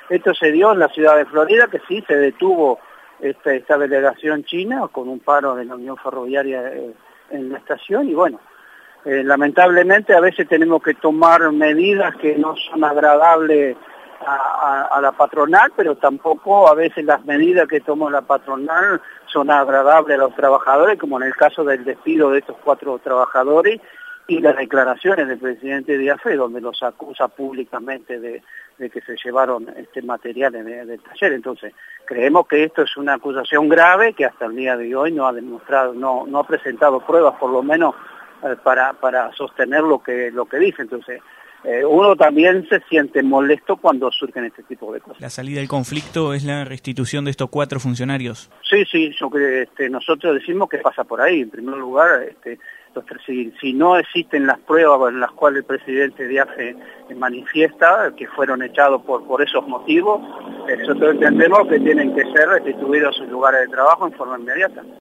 Esto se dio en la ciudad de Florida, que sí se detuvo esta delegación china con un paro de la Unión Ferroviaria en la estación y bueno, lamentablemente a veces tenemos que tomar medidas que no son agradables a la patronal, pero tampoco a veces las medidas que toma la patronal son agradables a los trabajadores, como en el caso del despido de estos 4 trabajadores y las declaraciones del presidente Díaz, donde los acusa públicamente de que se llevaron materiales del taller. Entonces, creemos que esto es una acusación grave que hasta el día de hoy no ha demostrado, no ha presentado pruebas, por lo menos para sostener lo que dice. Entonces, uno también se siente molesto cuando surgen este tipo de cosas. ¿La salida del conflicto es la restitución de estos 4 funcionarios? Sí, yo creo que nosotros decimos que pasa por ahí. En primer lugar, si no existen las pruebas en las cuales el presidente Díaz manifiesta que fueron echados por esos motivos, nosotros entendemos que tienen que ser restituidos a sus lugares de trabajo en forma inmediata.